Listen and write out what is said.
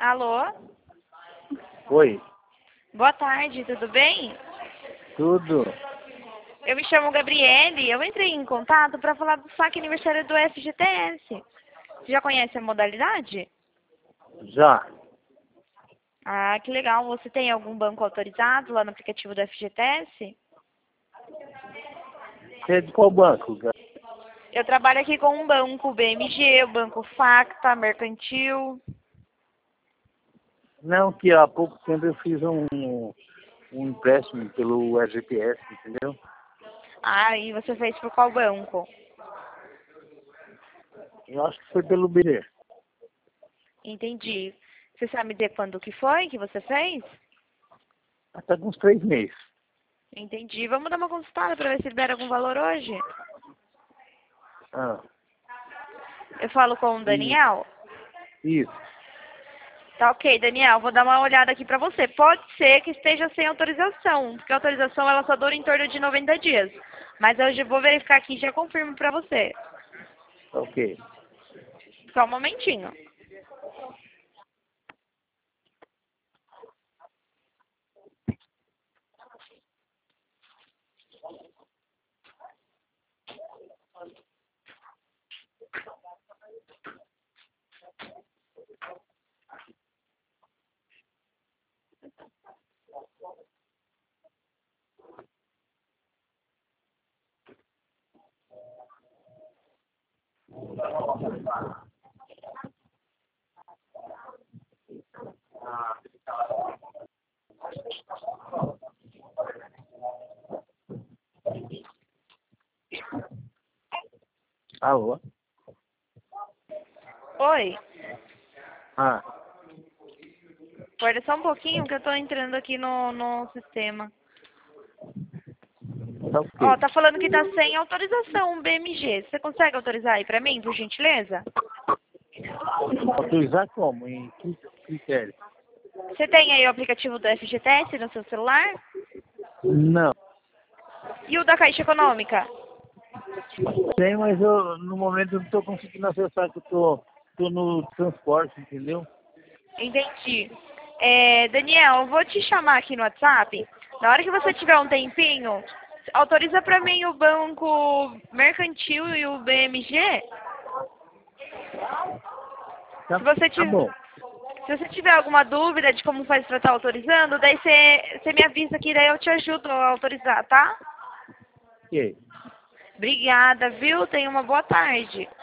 Alô? Oi, Boa tarde, tudo bem? tudo? Eu me chamo Gabriele, eu entrei em contato para falar do saque aniversário do FGTS. Você já conhece a modalidade? Já. Ah, que legal. Você tem algum banco autorizado lá no aplicativo do FGTS? Você é de qual banco? Eu trabalho aqui com um banco, o BMG, o Banco Facta, Mercantil. Não, que há pouco tempo eu fiz um empréstimo pelo FGTS, entendeu? Ah, e você fez por qual banco? Eu acho que foi pelo BD. Entendi. Você sabe dizer quando que foi que você fez? Até com uns 3 meses. Entendi. Vamos dar uma consultada para ver se libera algum valor hoje? Ah, Eu falo com o e Daniel? isso. Tá ok, Daniel, vou dar uma olhada aqui pra você. Pode ser que esteja sem autorização, porque a autorização ela só dura em torno de 90 dias. Mas eu já vou verificar aqui e já confirmo pra você. Ok. Só um momentinho. Alô? Oi, Ah, guarda só um pouquinho que eu tô entrando aqui no sistema. tá Ó, ok. tá falando que tá sem autorização o BMG. Você consegue autorizar aí pra mim, por gentileza? Autorizar como? Em que critério? Você tem aí o aplicativo do FGTS no seu celular? Não. E o da Caixa Econômica? Tem, mas eu no momento eu não estou conseguindo acessar, que tô no transporte, entendeu? Entendi. Daniel, eu vou te chamar aqui no WhatsApp. Na hora que você tiver um tempinho, autoriza para mim o Banco Mercantil e o BMG. Tá, Se você tá tiver, bom. se você tiver alguma dúvida de como faz para estar autorizando, daí você me avisa que daí eu te ajudo a autorizar, tá? Ok. Obrigada, viu? Tenha uma boa tarde.